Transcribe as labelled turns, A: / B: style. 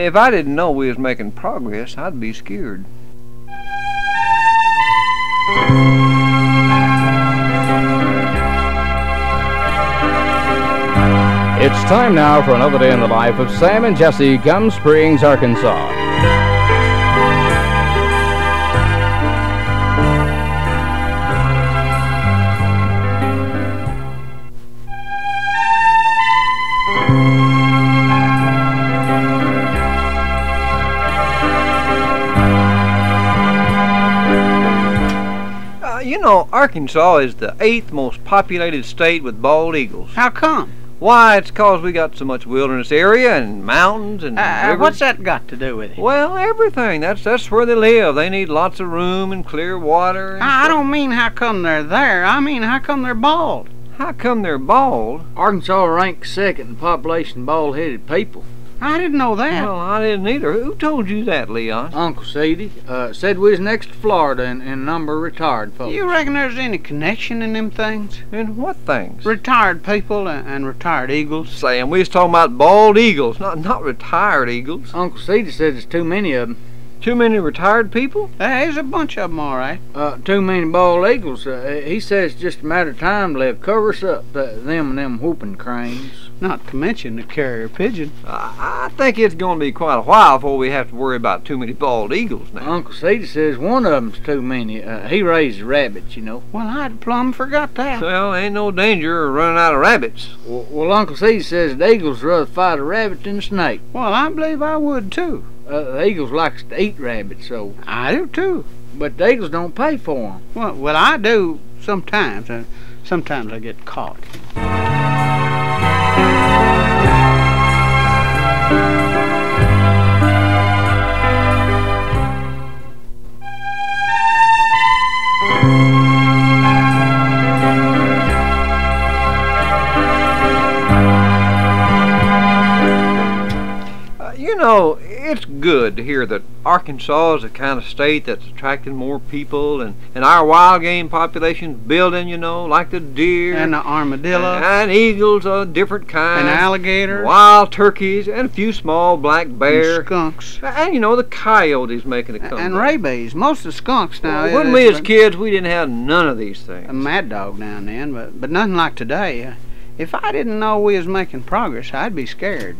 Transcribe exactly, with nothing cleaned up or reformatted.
A: If I didn't know we was making progress, I'd be scared.
B: It's time now for another day in the life of Sam and Jesse, Gum Springs, Arkansas.
A: Uh, you know, Arkansas is the eighth most populated state with bald eagles.
C: How come?
A: Why, it's 'cause we got so much wilderness area and mountains and
C: Uh,
A: rivers.
C: what's that got to do with it?
A: Well, everything. That's that's where they live. They need lots of room and clear water. And
C: I, I
A: stuff.
C: don't mean how come they're there. I mean how come they're bald.
A: How come they're bald?
D: Arkansas ranks second in population of bald-headed people.
C: I didn't know that.
A: Well, I didn't either. Who told you that, Leon?
D: Uncle Sadie uh, said we was next to Florida in, in a number of retired folks.
C: You reckon there's any connection in them things?
A: And what things?
C: Retired people and, and retired eagles?
A: Sam, we was talking about bald eagles, not not retired eagles.
D: Uncle Sadie said there's too many of them.
A: Too many retired people?
C: There's a bunch of them, all right.
D: Uh, too many bald eagles. Uh, he says it's just a matter of time till they'll cover us up, uh, them and them whooping cranes.
C: Not to mention the carrier pigeon.
A: I, I think it's going to be quite a while before we have to worry about too many bald eagles now.
D: Uncle Sadie says one of them's too many. Uh, he raises rabbits, you know.
C: Well, I'd plumb forgot that.
A: Well, ain't no danger of running out of rabbits.
D: Well, well Uncle Sadie says the eagles rather fight a rabbit than a snake.
C: Well, I believe I would, too.
D: Uh, the eagles likes to eat rabbits, so.
C: I do, too.
D: But the eagles don't pay for them.
C: Well, well I do sometimes. Uh, sometimes I get caught.
A: You know, it's good to hear that Arkansas is the kind of state that's attracting more people, and, and our wild game population's building, you know, like the deer.
C: And the armadillo.
A: And, and eagles of different kinds.
C: And alligator.
A: Wild turkeys, and a few small black bears.
C: And skunks.
A: And, you know, the coyotes making a comeback.
C: And rabies. Most of the skunks now.
A: Well, when we as kids, we didn't have none of these things.
C: A mad dog now and then, but, but nothing like today. If I didn't know we was making progress, I'd be scared.